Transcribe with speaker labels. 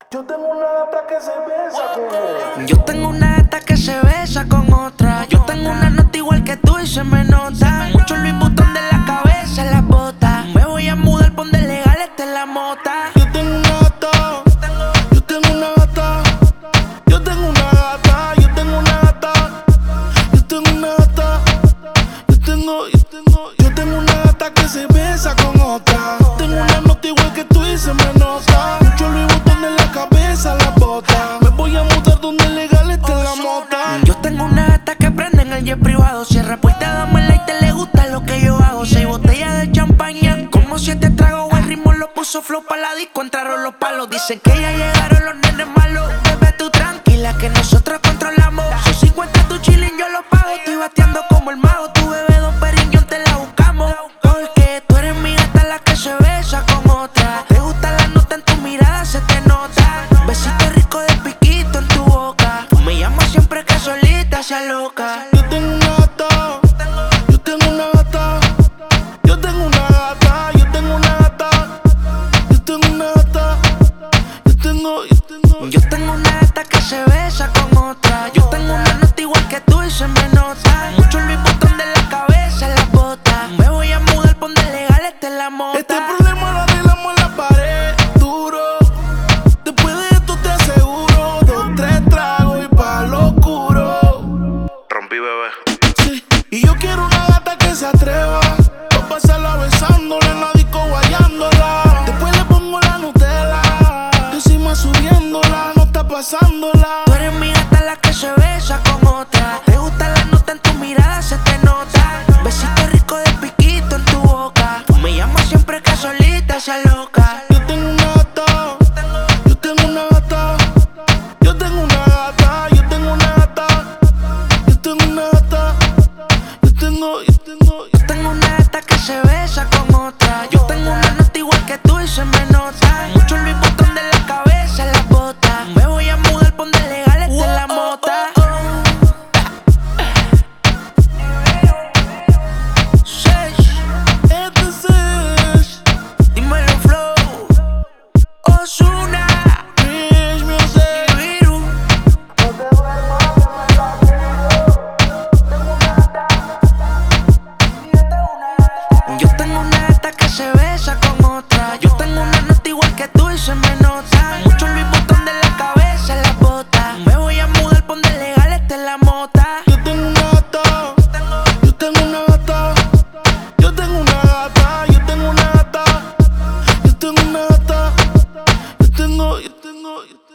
Speaker 1: Yo tengo una gata que se besa con otra.
Speaker 2: Yo tengo una gata que se besa con otra. Yo tengo una nota igual que tú y se me nota. Mucho Louis Vuitton de la cabeza en las botas. Me voy a mudar, pon de legal, esta es la mota.
Speaker 1: Yo tengo una gata, yo tengo una gata, yo tengo una gata, yo tengo una gata, yo tengo una gata, yo tengo una gata que se besa con otra. Tengo una nota igual que tú y se me nota. Mucho Louis Vuitton en la cabeza, la bota. Me voy a mudar donde legal esté la mota.
Speaker 2: Yo tengo una gata que prende en el jet privado. Cierra puerta, dame el light, le gusta lo que yo hago. 6 botellas de champaña, como 7 tragos. El ritmo lo puso flow pa' la disco, entraron los palos. Dicen que ya llegaron los nenes malos. Bebé, tú tranquila que nosotros controlamos. Son 50 tu chilling, yo lo pago. Estoy bateando como el mago. Tu bebé Don Periñón te la buscamos. Porque tú eres mi gata la que se besa con otra. Te gusta la nota en tu mirada, se te nota. Besito rico de piquito en tu boca. Tú me llamas siempre que solita se aloca.
Speaker 1: Yo tengo una gata, yo tengo una gata, yo tengo una gata, yo tengo una gata, yo tengo una gata,
Speaker 2: Yo tengo una gata que se besa con otra. Yo tengo una nota igual que tú y se me nota. Mucho Louis Vuitton de la cabeza en las botas. Me voy a mudar, pon de legal, esta es la mota.
Speaker 1: Este problema lo arreglamos en la pared, duro. Después de esto te aseguro 2, 3 tragos y pa' lo oscuro.
Speaker 3: Rompí, bebé.
Speaker 1: Sí, y yo quiero una gata que se atreva a pasarla besándola en la disco guayándola. Después le pongo la Nutella, encima subiéndola, no está pasándola.
Speaker 2: Tú eres mi gata la que se besa con otra. Te gusta la nota en tu mirada, se te nota. Besito rico de piquito en tu boca. Tú me llamas siempre que solita se aloca.
Speaker 1: Yo tengo una gata, yo tengo una gata, yo tengo una gata, yo tengo una gata, yo tengo una gata,
Speaker 2: Yo tengo una gata que se besa con otra. Yo tengo una nota igual que tú y se me nota. Mucho Louis Vuitton de la cabeza en las botas. Me voy a mudar, pon de legal, esta es la mota. Sesh,
Speaker 1: Este es
Speaker 2: dímelo flow. Ozuna,
Speaker 1: Rich Music.
Speaker 2: Viru. Yo tengo una gata que se besa con otra. Yo tengo una nota igual que tú y se me nota. Mucho Louis Vuitton de la cabeza en las botas. Me voy a mudar, pon de legal, esta es la mota.
Speaker 1: Yo tengo una gata, yo tengo una gata, yo tengo una gata, yo tengo una gata, yo tengo una gata, yo tengo.